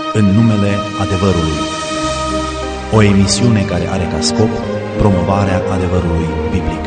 În numele adevărului. O emisiune care are ca scop promovarea adevărului biblic.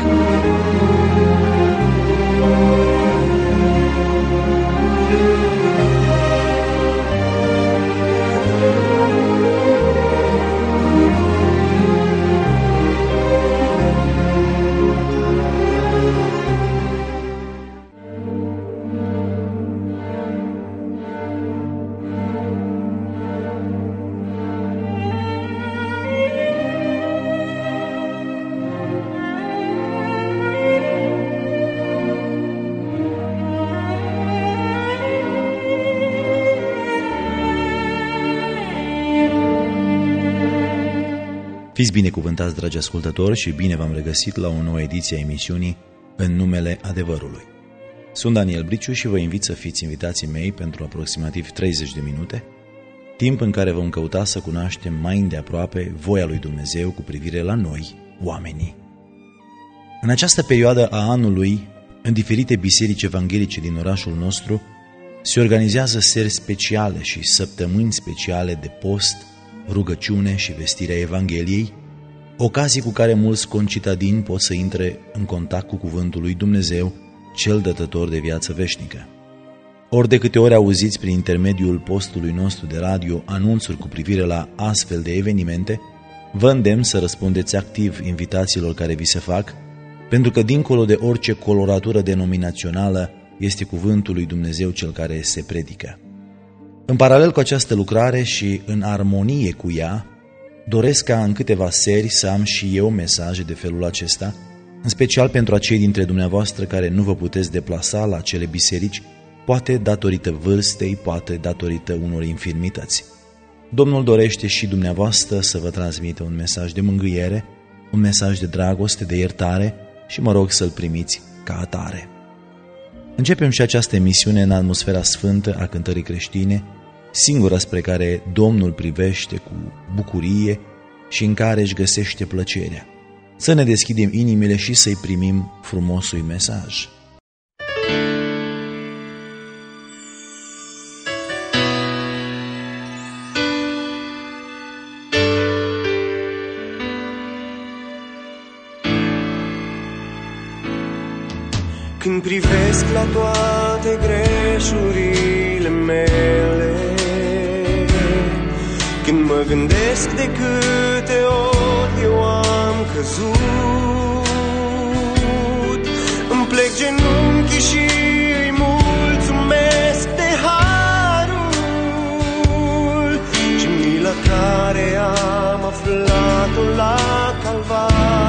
Fiți binecuvântați, dragi ascultători, și bine v-am regăsit la o nouă ediție a emisiunii În numele adevărului. Sunt Daniel Briciu și vă invit să fiți invitații mei pentru aproximativ 30 de minute, timp în care vom căuta să cunoaștem mai îndeaproape voia lui Dumnezeu cu privire la noi, oamenii. În această perioadă a anului, în diferite biserici evanghelice din orașul nostru, se organizează seri speciale și săptămâni speciale de post, rugăciune și vestirea Evangheliei, ocazii cu care mulți concitadini pot să intre în contact cu cuvântul lui Dumnezeu, cel dătător de viață veșnică. Ori de câte ori auziți prin intermediul postului nostru de radio anunțuri cu privire la astfel de evenimente, vă îndemn să răspundeți activ invitațiilor care vi se fac, pentru că dincolo de orice coloratură denominațională este cuvântul lui Dumnezeu cel care se predică. În paralel cu această lucrare și în armonie cu ea, doresc ca în câteva seri să am și eu mesaje de felul acesta, în special pentru acei dintre dumneavoastră care nu vă puteți deplasa la acele biserici, poate datorită vârstei, poate datorită unor infirmități. Domnul dorește și dumneavoastră să vă transmită un mesaj de mângâiere, un mesaj de dragoste, de iertare și mă rog să-l primiți ca atare. Începem și această emisiune în atmosfera sfântă a cântării creștine, singura spre care Domnul privește cu bucurie și în care își găsește plăcerea. Să ne deschidem inimile și să-i primim frumosul mesaj. Când privesc la toate greșurile mele, când mă gândesc de câte ori eu am căzut, îmi plec genunchii și îi mulțumesc de harul și mila care am aflat-o la Calvar.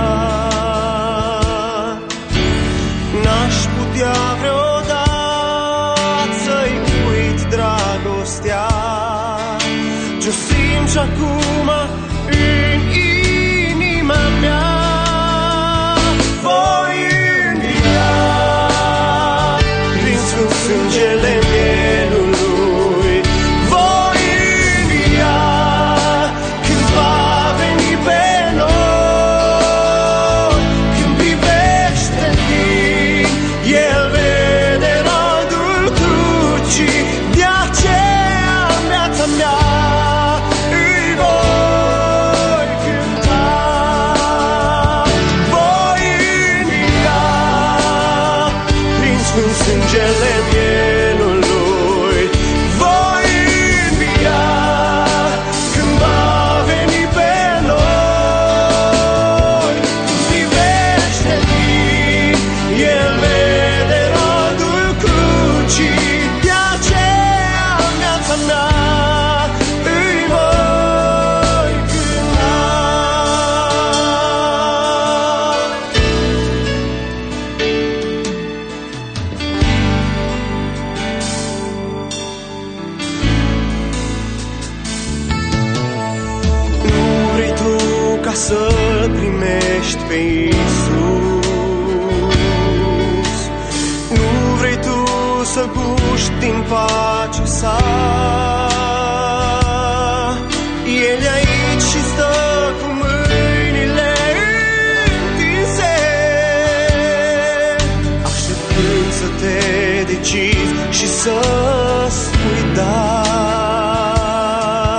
N-aș putea vreodată să-i uit dragostea ce-o simt și acum în inima mea. Voi învia prin sfânt sângele mielului, voi învia când va veni pe noi. Când privește în tine, El vede rodul crucii, de aceea în viața mea îi voi cânta. Voi învia prin sfânt sângele mielului, voi învia când va veni pe noi. Când privește în tine, El vede rodul crucii, de aceea în viața mea îi voi cânta. Nu vrei tu ca să-L primești pe Iisus, nu vrei tu să guști din pacea sa. El e aici și stă cu mâinile întinse, așteptând să te decizi și să spui da.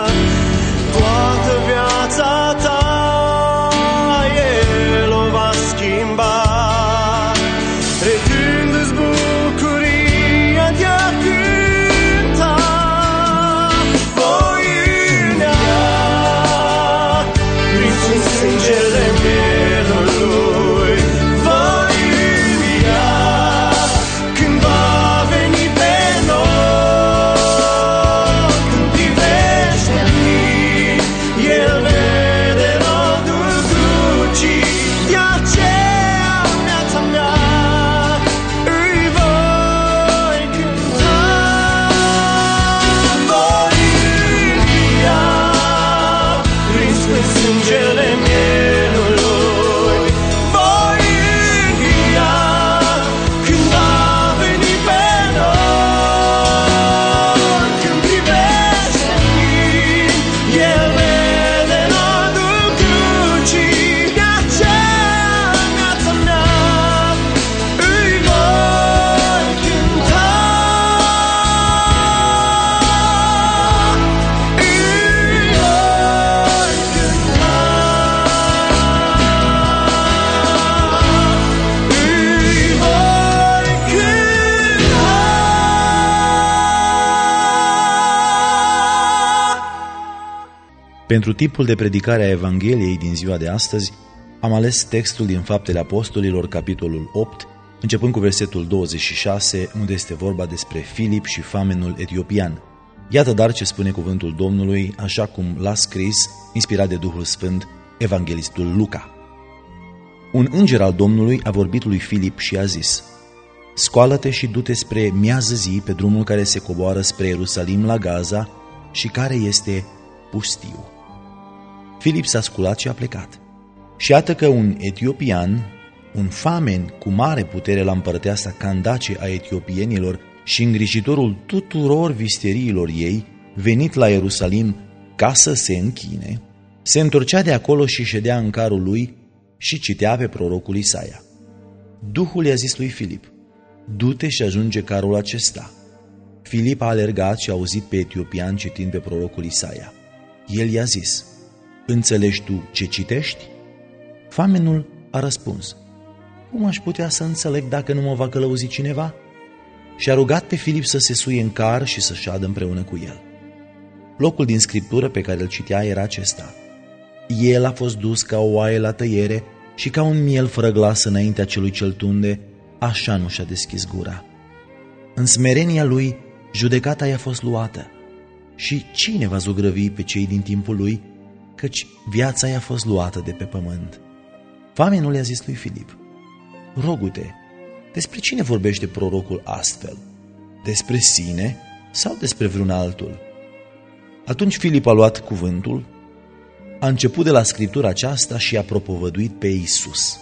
Pentru tipul de predicare a Evangheliei din ziua de astăzi, am ales textul din Faptele Apostolilor, capitolul 8, începând cu versetul 26, unde este vorba despre Filip și famenul etiopian. Iată dar ce spune cuvântul Domnului, așa cum l-a scris, inspirat de Duhul Sfânt, evanghelistul Luca. Un înger al Domnului a vorbit lui Filip și a zis: scoală-te și du-te spre miază zi pe drumul care se coboară spre Ierusalim la Gaza și care este pustiu. Filip s-a sculat și a plecat. Și iată că un etiopian, un famen cu mare putere la împărăteasa Candace a etiopienilor și îngrijitorul tuturor visteriilor ei, venit la Ierusalim ca să se închine, se întorcea de acolo și ședea în carul lui și citea pe prorocul Isaia. Duhul i-a zis lui Filip: du-te și ajunge carul acesta. Filip a alergat și a auzit pe etiopian citind pe prorocul Isaia. El i-a zis: înțelegi tu ce citești? Famenul a răspuns: cum aș putea să înțeleg dacă nu mă va călăuzi cineva? Și a rugat pe Filip să se suie în car și să șadă împreună cu el. Locul din scriptură pe care îl citea era acesta: el a fost dus ca o oaie la tăiere și ca un miel fără glas înaintea celui ce-l tunde, așa nu și-a deschis gura. În smerenia lui, judecata i-a fost luată. Și cine va zugrăvi pe cei din timpul lui, căci viața i-a fost luată de pe pământ? Famenul i-a zis lui Filip: rogu-te, despre cine vorbește prorocul astfel? Despre sine sau despre vreun altul? Atunci Filip a luat cuvântul, a început de la scriptura aceasta și a propovăduit pe Iisus.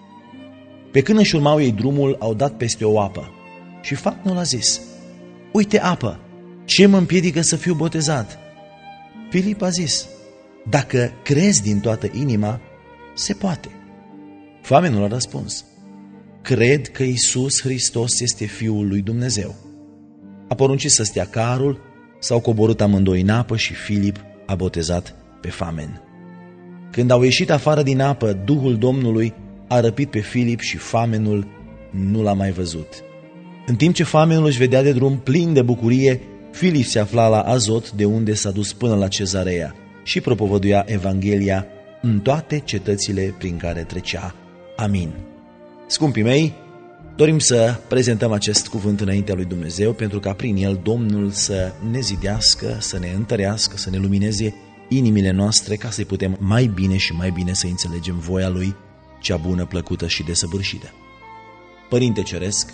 Pe când își urmau ei drumul, au dat peste o apă și famenul a zis: uite apă, ce mă împiedică să fiu botezat? Filip a zis: dacă crezi din toată inima, se poate. Famenul a răspuns: cred că Iisus Hristos este Fiul lui Dumnezeu. A poruncit să stea carul, s-au coborât amândoi în apă și Filip a botezat pe famen. Când au ieșit afară din apă, Duhul Domnului a răpit pe Filip și famenul nu l-a mai văzut. În timp ce famenul își vedea de drum plin de bucurie, Filip se afla la Azot, de unde s-a dus până la Cezarea și propovăduia Evanghelia în toate cetățile prin care trecea. Amin. Scumpii mei, dorim să prezentăm acest cuvânt înaintea lui Dumnezeu pentru ca prin el Domnul să ne zidească, să ne întărească, să ne lumineze inimile noastre ca să-i putem mai bine și mai bine să înțelegem voia Lui, cea bună, plăcută și desăvârșită. Părinte Ceresc,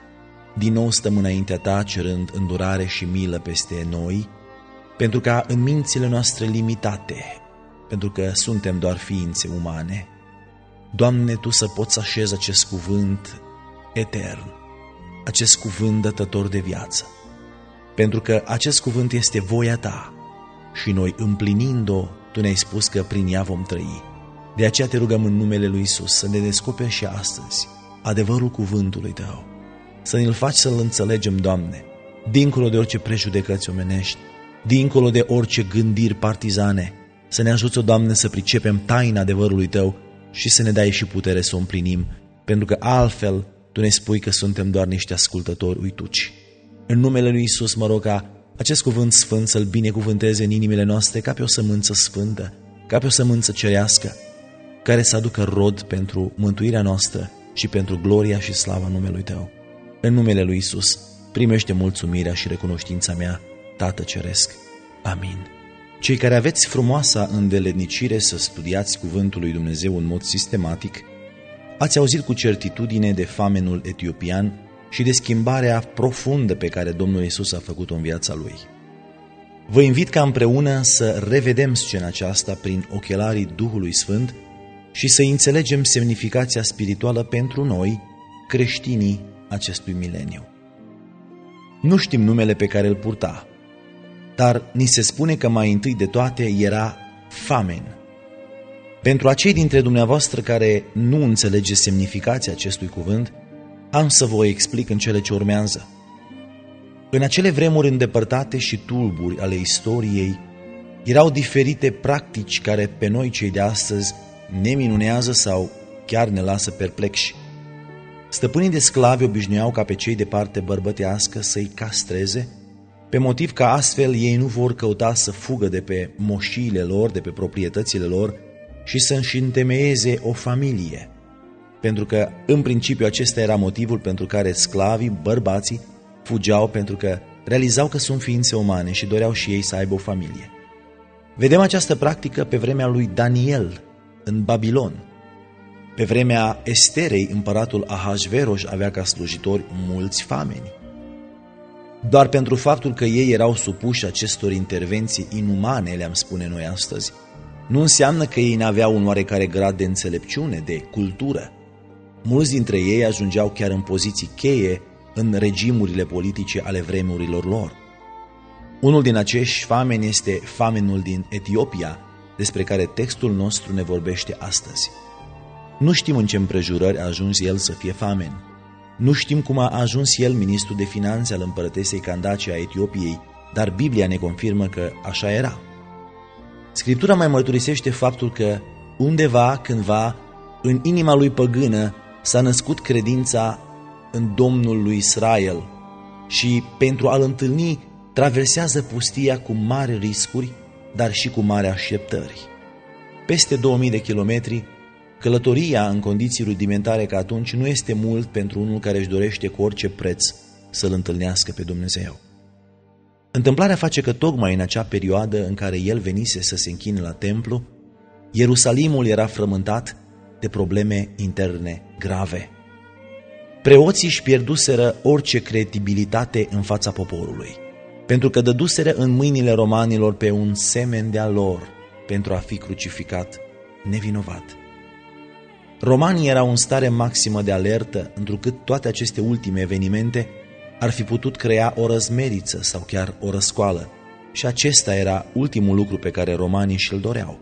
din nou stăm înaintea Ta cerând îndurare și milă peste noi, pentru ca în mințile noastre limitate, pentru că suntem doar ființe umane, Doamne, Tu să poți așeza acest cuvânt etern, acest cuvânt dătător de viață, pentru că acest cuvânt este voia Ta și noi împlinind-o, Tu ne-ai spus că prin ea vom trăi. De aceea Te rugăm în numele Lui Iisus să ne descoperi și astăzi adevărul cuvântului Tău, să ne-l faci să-l înțelegem, Doamne, dincolo de orice prejudecăți omenești, dincolo de orice gândiri partizane, să ne ajuți, Doamne, să pricepem taina adevărului Tău și să ne dai și putere să o împlinim, pentru că altfel Tu ne spui că suntem doar niște ascultători uituci. În numele Lui Iisus mă rog ca acest cuvânt sfânt să-l binecuvânteze în inimile noastre ca pe o sămânță sfântă, ca pe o sămânță cerească, care să aducă rod pentru mântuirea noastră și pentru gloria și slava numelui Tău. În numele Lui Iisus, primește mulțumirea și recunoștința mea, Tată Ceresc. Amin. Cei care aveți frumoasa îndeletnicire să studiați cuvântul lui Dumnezeu în mod sistematic, ați auzit cu certitudine de famenul etiopian și de schimbarea profundă pe care Domnul Iisus a făcut-o în viața Lui. Vă invit ca împreună să revedem scena aceasta prin ochelarii Duhului Sfânt și să înțelegem semnificația spirituală pentru noi, creștinii acestui mileniu. Nu știm numele pe care îl purta, dar ni se spune că mai întâi de toate era famen. Pentru acei dintre dumneavoastră care nu înțelege semnificația acestui cuvânt, am să vă explic în cele ce urmează. În acele vremuri îndepărtate și tulburi ale istoriei, erau diferite practici care pe noi cei de astăzi ne minunează sau chiar ne lasă perplexi. Stăpânii de sclavi obișnuiau ca pe cei de parte bărbătească să-i castreze pe motiv că astfel ei nu vor căuta să fugă de pe moșiile lor, de pe proprietățile lor și să-și întemeieze o familie. Pentru că, în principiu, acesta era motivul pentru care sclavii, bărbații, fugeau, pentru că realizau că sunt ființe umane și doreau și ei să aibă o familie. Vedem această practică pe vremea lui Daniel, în Babilon. Pe vremea Esterei, împăratul Ahasveros avea ca slujitori mulți fameni. Doar pentru faptul că ei erau supuși acestor intervenții inumane, le-am spune noi astăzi, nu înseamnă că ei n-aveau un oarecare grad de înțelepciune, de cultură. Mulți dintre ei ajungeau chiar în poziții cheie în regimurile politice ale vremurilor lor. Unul din acești fameni este famenul din Etiopia, despre care textul nostru ne vorbește astăzi. Nu știm în ce împrejurări a ajuns el să fie famen. Nu știm cum a ajuns el ministru de finanțe al împărătesei Candace a Etiopiei, dar Biblia ne confirmă că așa era. Scriptura mai mărturisește faptul că undeva, cândva, în inima lui păgână s-a născut credința în Domnul lui Israel și pentru a-L întâlni traversează pustia cu mari riscuri, dar și cu mari așteptări. Peste 2000 de kilometri, călătoria în condiții rudimentare ca atunci nu este mult pentru unul care își dorește cu orice preț să-L întâlnească pe Dumnezeu. Întâmplarea face că tocmai în acea perioadă în care el venise să se închine la templu, Ierusalimul era frământat de probleme interne grave. Preoții își pierduseră orice credibilitate în fața poporului, pentru că dăduseră în mâinile romanilor pe un semen de-a lor pentru a fi crucificat nevinovat. Romanii erau în stare maximă de alertă, întrucât toate aceste ultime evenimente ar fi putut crea o răzmeriță sau chiar o răscoală, și acesta era ultimul lucru pe care romanii și-l doreau.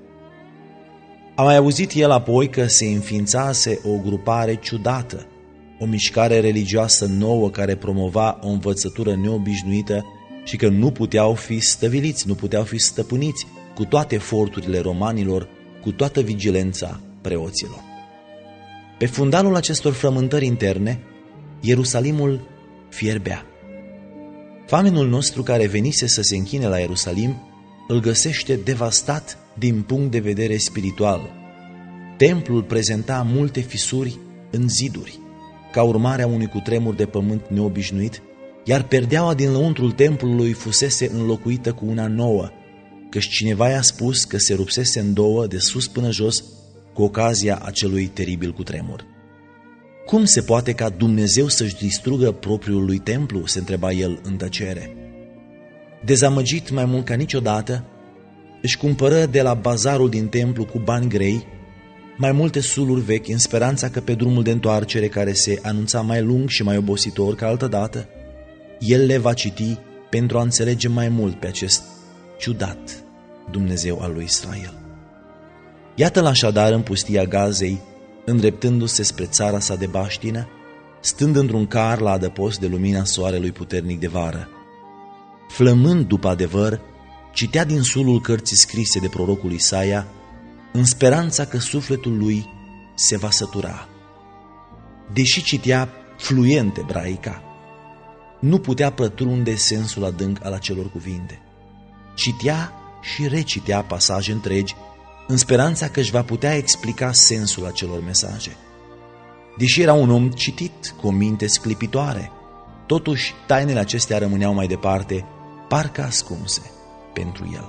A mai auzit el apoi că se înființase o grupare ciudată, o mișcare religioasă nouă care promova o învățătură neobișnuită și că nu puteau fi stăviliți, nu puteau fi stăpâniți cu toate eforturile romanilor, cu toată vigilența preoților. Pe fundalul acestor frământări interne, Ierusalimul fierbea. Famenul nostru care venise să se închine la Ierusalim îl găsește devastat din punct de vedere spiritual. Templul prezenta multe fisuri în ziduri, ca urmare a unui cutremur de pământ neobișnuit, iar perdeaua din lăuntrul templului fusese înlocuită cu una nouă, căci cineva i-a spus că se rupsese în două de sus până jos cu ocazia acelui teribil cutremur. Cum se poate ca Dumnezeu să-și distrugă propriul lui templu? Se întreba el în tăcere. Dezamăgit mai mult ca niciodată, își cumpără de la bazarul din templu cu bani grei mai multe suluri vechi, în speranța că pe drumul de întoarcere, care se anunța mai lung și mai obositor ca altădată, el le va citi pentru a înțelege mai mult pe acest ciudat Dumnezeu al lui Israel. Iată-l așadar în pustia Gazei, îndreptându-se spre țara sa de baștină, stând într-un car la adăpost de lumina soarelui puternic de vară. Flămând după adevăr, citea din sulul cărții scrise de prorocul Isaia, în speranța că sufletul lui se va sătura. Deși citea fluent ebraica, nu putea pătrunde sensul adânc al acelor cuvinte. Citea și recitea pasaje întregi, în speranța că își va putea explica sensul acelor mesaje. Deși era un om citit, cu o minte sclipitoare, totuși tainele acestea rămâneau mai departe, parcă ascunse pentru el.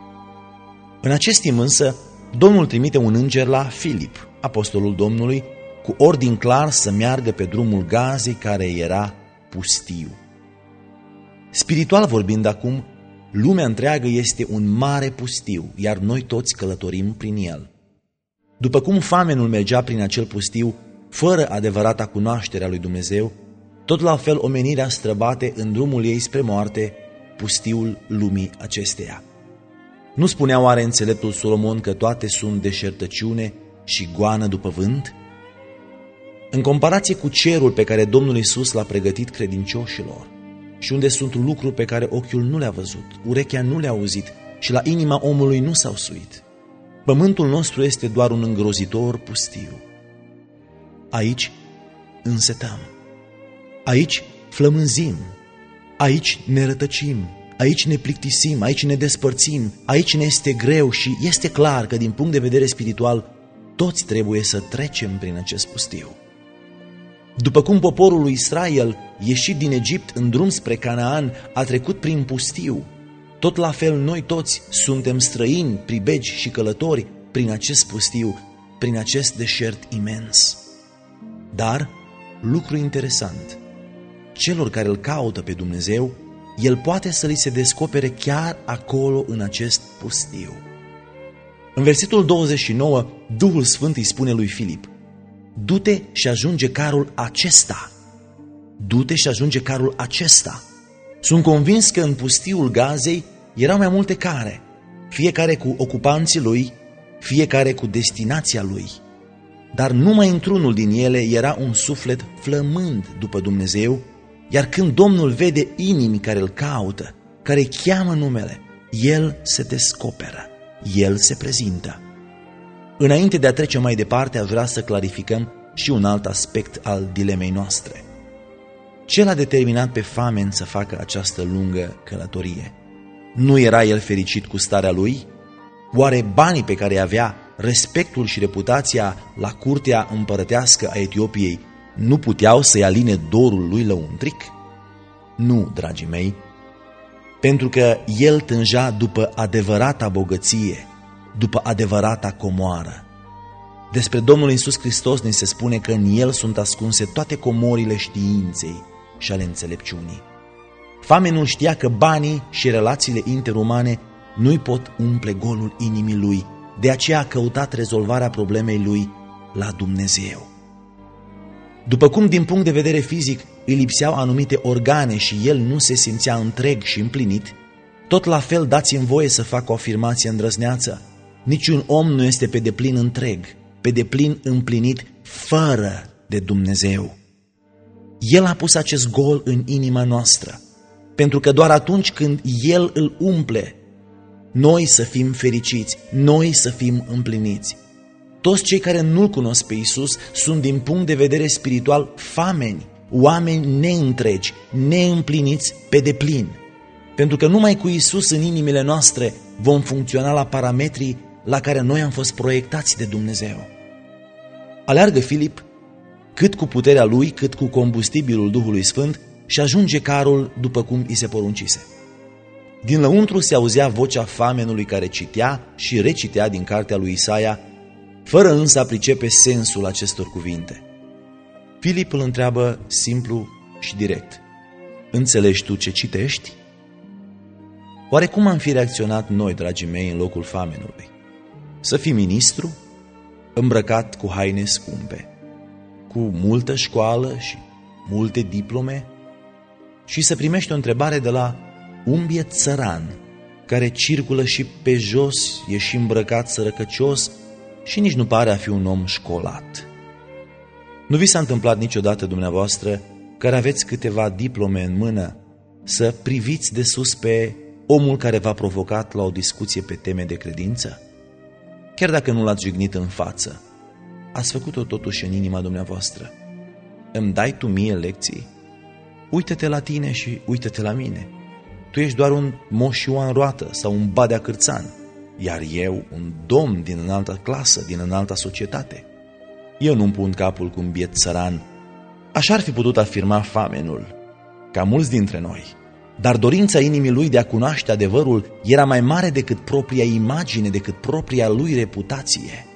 În acest timp însă, Domnul trimite un înger la Filip, apostolul Domnului, cu ordin clar să meargă pe drumul Gazei, care era pustiu. Spiritual vorbind acum, lumea întreagă este un mare pustiu, iar noi toți călătorim prin el. După cum famenul mergea prin acel pustiu, fără adevărata cunoaștere a lui Dumnezeu, tot la fel omenirea străbate în drumul ei spre moarte, pustiul lumii acesteia. Nu spunea oare înțeleptul Solomon că toate sunt deșertăciune și goană după vânt? În comparație cu cerul pe care Domnul Iisus l-a pregătit credincioșilor și unde sunt lucruri pe care ochiul nu le-a văzut, urechea nu le-a auzit și la inima omului nu s-au suit, pământul nostru este doar un îngrozitor pustiu. Aici însetăm, aici flămânzim, aici ne rătăcim, aici ne plictisim, aici ne despărțim, aici ne este greu și este clar că din punct de vedere spiritual toți trebuie să trecem prin acest pustiu. După cum poporul lui Israel, ieșit din Egipt în drum spre Canaan, a trecut prin pustiu, tot la fel noi toți suntem străini, pribegi și călători prin acest pustiu, prin acest deșert imens. Dar, lucru interesant, celor care îl caută pe Dumnezeu, El poate să li se descopere chiar acolo în acest pustiu. În versetul 29, Duhul Sfânt îi spune lui Filip: du-te și ajunge carul acesta. Du-te și ajunge carul acesta. Sunt convins că în pustiul Gazei erau mai multe care, fiecare cu ocupanții lui, fiecare cu destinația lui. Dar numai într-unul din ele era un suflet flămând după Dumnezeu, iar când Domnul vede inimi care îl caută, care îi cheamă numele, El se descoperă, El se prezintă. Înainte de a trece mai departe, aș vrea să clarificăm și un alt aspect al dilemei noastre. Ce l-a determinat pe Famen să facă această lungă călătorie? Nu era el fericit cu starea lui? Oare banii pe care îi avea, respectul și reputația la curtea împărătească a Etiopiei nu puteau să-i aline dorul lui lăuntric? Nu, dragii mei, pentru că el tânja după adevărata bogăție, după adevărata comoară. Despre Domnul Iisus Hristos ni se spune că în El sunt ascunse toate comorile științei și ale înțelepciunii. Famenul știa că banii și relațiile interumane nu-i pot umple golul inimii lui, de aceea a căutat rezolvarea problemei lui la Dumnezeu. După cum din punct de vedere fizic îi lipseau anumite organe și el nu se simțea întreg și împlinit, tot la fel dați-mi voie să fac o afirmație îndrăzneață: niciun om nu este pe deplin întreg, pe deplin împlinit fără de Dumnezeu. El a pus acest gol în inima noastră, pentru că doar atunci când El îl umple, noi să fim fericiți, noi să fim împliniți. Toți cei care nu-L cunosc pe Iisus sunt din punct de vedere spiritual fameni, oameni neîntregi, neîmpliniți pe deplin. Pentru că numai cu Iisus în inimile noastre vom funcționa la parametrii la care noi am fost proiectați de Dumnezeu. Aleargă Filip, cât cu puterea lui, cât cu combustibilul Duhului Sfânt, și ajunge carul după cum i se poruncise. Din lăuntru se auzea vocea famenului care citea și recitea din cartea lui Isaia, fără însă a pricepe sensul acestor cuvinte. Filip îl întreabă simplu și direct: înțelegi tu ce citești? Oare cum am fi reacționat noi, dragii mei, în locul famenului? Să fii ministru, îmbrăcat cu haine scumpe, cu multă școală și multe diplome, și să primești o întrebare de la un biet țăran care circulă și pe jos, e și îmbrăcat sărăcăcios și nici nu pare a fi un om școlat. Nu vi s-a întâmplat niciodată dumneavoastră, care aveți câteva diplome în mână, să priviți de sus pe omul care v-a provocat la o discuție pe teme de credință? Chiar dacă nu l-ați jignit în față, ați făcut-o totuși în inima dumneavoastră. Îmi dai tu mie lecții? Uită-te la tine și uită-te la mine. Tu ești doar un Moș Ioan Roată sau un Badea Cârțan, iar eu un domn din înaltă clasă, din înalta societate. Eu nu-mi pun capul cu un biet țăran. Așa ar fi putut afirma famenul, ca mulți dintre noi. Dar dorința inimii lui de a cunoaște adevărul era mai mare decât propria imagine, decât propria lui reputație.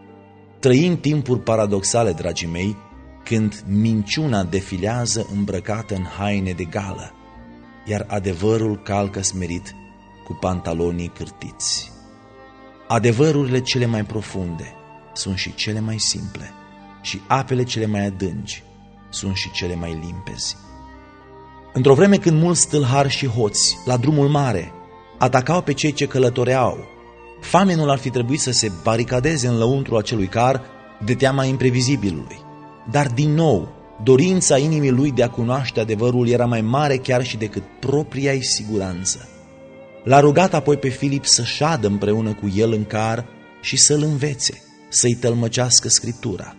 Trăim timpuri paradoxale, dragii mei, când minciuna defilează îmbrăcată în haine de gală, iar adevărul calcă smerit cu pantalonii cârtiți. Adevărurile cele mai profunde sunt și cele mai simple, și apele cele mai adânci sunt și cele mai limpezi. Într-o vreme când mulți tâlhari și hoți, la drumul mare, atacau pe cei ce călătoreau, famenul ar fi trebuit să se baricadeze în lăuntru acelui car de teama imprevizibilului. Dar din nou, dorința inimii lui de a cunoaște adevărul era mai mare chiar și decât propria-i siguranță. L-a rugat apoi pe Filip să șadă împreună cu el în car și să-l învețe, să-i tălmăcească Scriptura.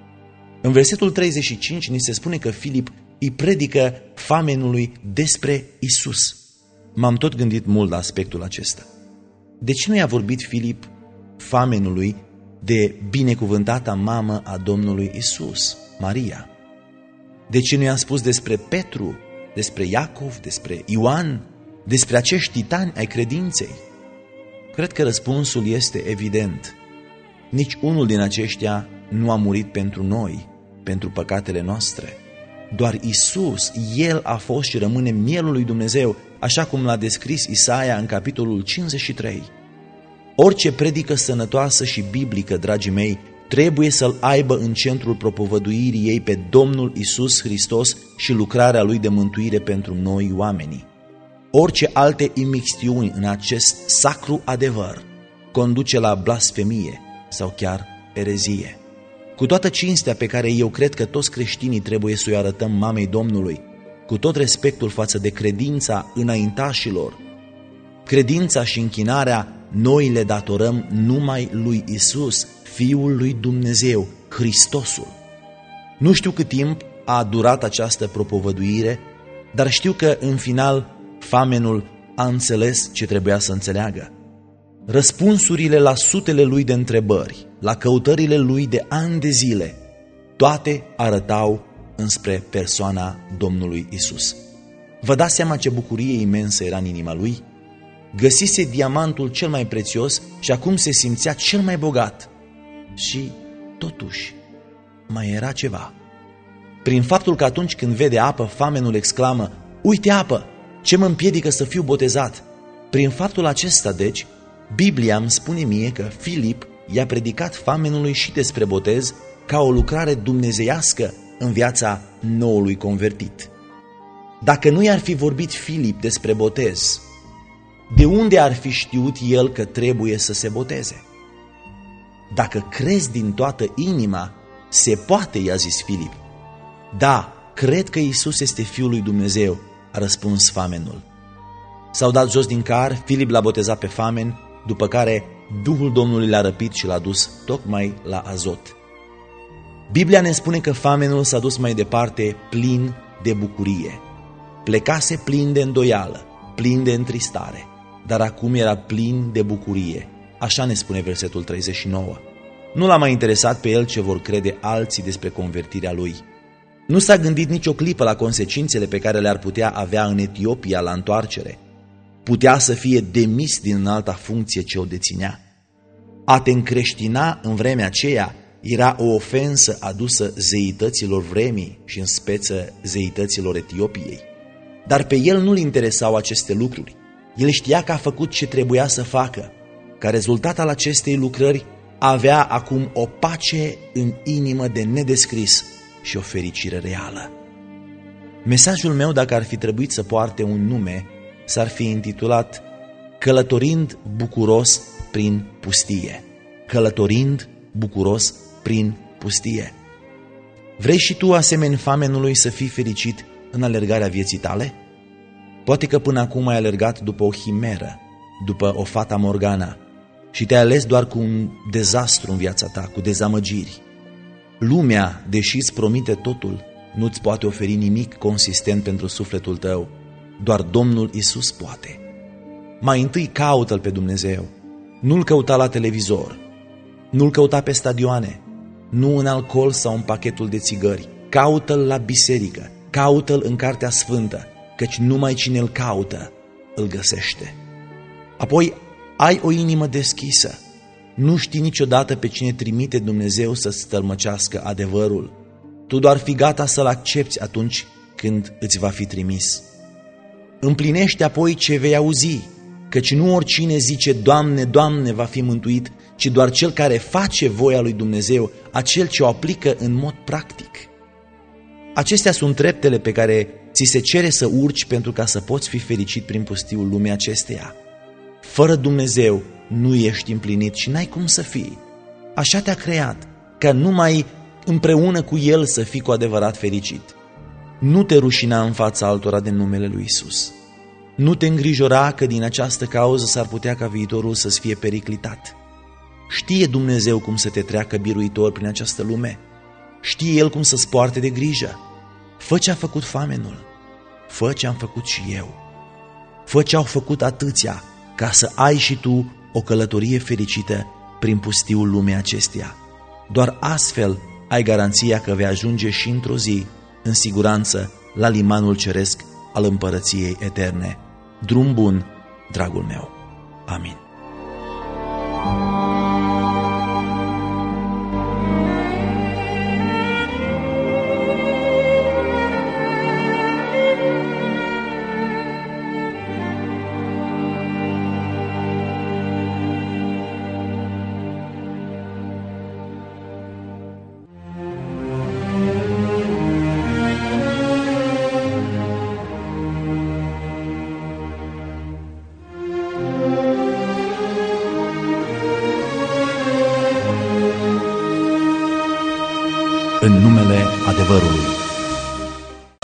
În versetul 35 ni se spune că Filip îi predică famenului despre Isus. m-am tot gândit mult la aspectul acesta. De ce nu i-a vorbit Filip famenului de binecuvântata mamă a Domnului Isus, Maria? De ce nu i-a spus despre Petru, despre Iacov, despre Ioan, despre acești titani ai credinței? Cred că răspunsul este evident. Nici unul din aceștia nu a murit pentru noi, pentru păcatele noastre. Doar Isus, El a fost și rămâne mielul lui Dumnezeu, așa cum l-a descris Isaia în capitolul 53. Orice predică sănătoasă și biblică, dragii mei, trebuie să-L aibă în centrul propovăduirii ei pe Domnul Isus Hristos și lucrarea Lui de mântuire pentru noi oamenii. Orice alte imixtiuni în acest sacru adevăr conduce la blasfemie sau chiar erezie. Cu toată cinstea pe care eu cred că toți creștinii trebuie să o arătăm mamei Domnului, cu tot respectul față de credința înaintașilor, credința și închinarea noi le datorăm numai lui Isus, Fiul lui Dumnezeu, Hristosul. Nu știu cât timp a durat această propovăduire, dar știu că în final famenul a înțeles ce trebuia să înțeleagă. Răspunsurile la sutele lui de întrebări, la căutările lui de ani de zile, toate arătau înspre persoana Domnului Isus. Vă dați seama ce bucurie imensă era în inima lui? Găsise diamantul cel mai prețios și acum se simțea cel mai bogat. Și totuși mai era ceva. Prin faptul că atunci când vede apă, famenul exclamă: "Uite apă! Ce mă împiedică să fiu botezat?" Prin faptul acesta, deci, Biblia îmi spune mie că Filip i-a predicat famenului și despre botez ca o lucrare dumnezeiască în viața noului convertit. Dacă nu i-ar fi vorbit Filip despre botez, de unde ar fi știut el că trebuie să se boteze? Dacă crezi din toată inima, se poate, i-a zis Filip. Da, cred că Isus este Fiul lui Dumnezeu, a răspuns famenul. S-au dat jos din car, Filip l-a botezat pe famen, după care Duhul Domnului l-a răpit și l-a dus tocmai la Azot. Biblia ne spune că famenul s-a dus mai departe plin de bucurie. Plecase plin de îndoială, plin de întristare, dar acum era plin de bucurie. Așa ne spune versetul 39. Nu l-a mai interesat pe el ce vor crede alții despre convertirea lui. Nu s-a gândit nicio clipă la consecințele pe care le-ar putea avea în Etiopia la întoarcere. Putea să fie demis din înalta funcție ce o deținea. A te încreștina în vremea aceea era o ofensă adusă zeităților vremii și în speță zeităților Etiopiei. Dar pe el nu-l interesau aceste lucruri. El știa că a făcut ce trebuia să facă. Ca rezultat al acestei lucrări avea acum o pace în inimă de nedescris și o fericire reală. Mesajul meu, dacă ar fi trebuit să poarte un nume, s-ar fi intitulat Călătorind bucuros prin pustie. Călătorind bucuros prin pustie. Vrei și tu, asemeni famenului, să fii fericit în alergarea vieții tale? Poate că până acum ai alergat după o himeră, după o fata Morgana și te-ai ales doar cu un dezastru în viața ta, cu dezamăgiri. Lumea, deși îți promite totul, nu-ți poate oferi nimic consistent pentru sufletul tău. Doar Domnul Isus poate. Mai întâi caută-L pe Dumnezeu. Nu-L căuta la televizor, nu-L căuta pe stadioane, nu în alcool sau în pachetul de țigări. Caută-L la biserică, caută-L în Cartea Sfântă, căci numai cine Îl caută, Îl găsește. Apoi ai o inimă deschisă. Nu știi niciodată pe cine trimite Dumnezeu să-ți tălmăcească adevărul. Tu doar fi gata să-L accepți atunci când îți va fi trimis. Împlinește apoi ce vei auzi, căci nu oricine zice Doamne, Doamne va fi mântuit, ci doar cel care face voia lui Dumnezeu, acel ce o aplică în mod practic. Acestea sunt treptele pe care ți se cere să urci pentru ca să poți fi fericit prin pustiul lumii acesteia. Fără Dumnezeu nu ești împlinit și n-ai cum să fii. Așa te-a creat, ca numai împreună cu El să fii cu adevărat fericit. Nu te rușina în fața altora de numele lui Isus. Nu te îngrijora că din această cauză s-ar putea ca viitorul să-ți fie periclitat. Știe Dumnezeu cum să te treacă biruitor prin această lume. Știe El cum să-ți poarte de grijă. Fă ce a făcut famenul. Fă ce am făcut și eu. fă ce au făcut atâția, ca să ai și tu o călătorie fericită prin pustiul lumii acesteia. Doar astfel ai garanția că vei ajunge și într-o zi, în siguranță, la limanul ceresc al împărăției eterne. Drum bun, dragul meu. Amin. În numele adevărului.